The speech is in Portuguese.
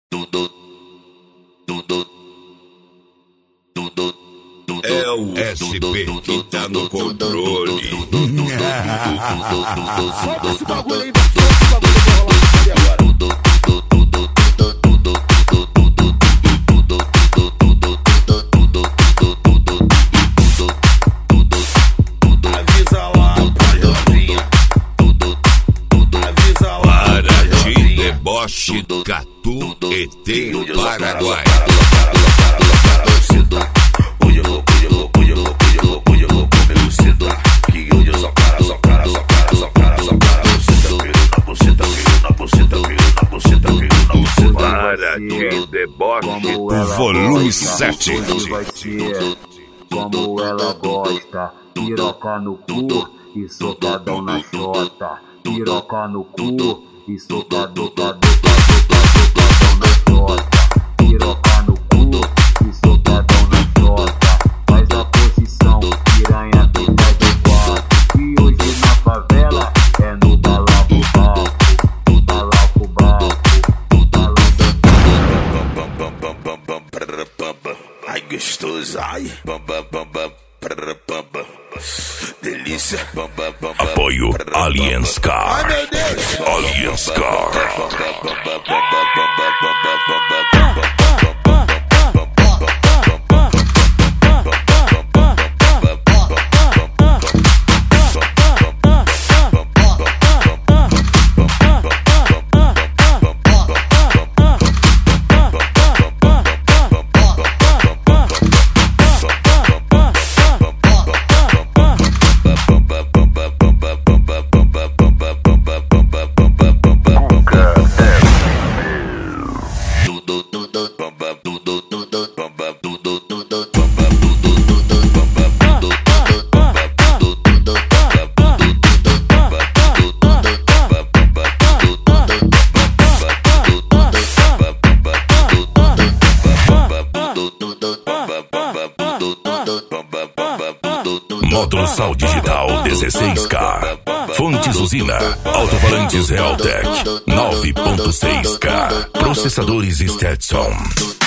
É o SP que tá no controle. Solta esse bagulho aí, solta esse bagulho que vai rolar agora. Avisa lá pra Jovinha. Avisa lá Para de deboche, Catu ET Paraguai. Hoje eu vou comer buceta. Que hoje eu só cara. Buceta, na buceta. Para de deboche, volume 7. Como ela gosta, piroca no cu e socadão na chota. Piroca no cu e socadão na chota. Piroca no cu e socadão na chota. Faz a posição, piranha dentro do quarto. E hoje na favela é no balaco balco. Balaco balco, Ai gostoso, ai. Delícia. Apoio Aliens Car. Ai meu Deus. Aliens Car. Módulo Sal Digital 16K. Fontes Usina. Alto-falantes Realtek 9.6K. Processadores Stetson.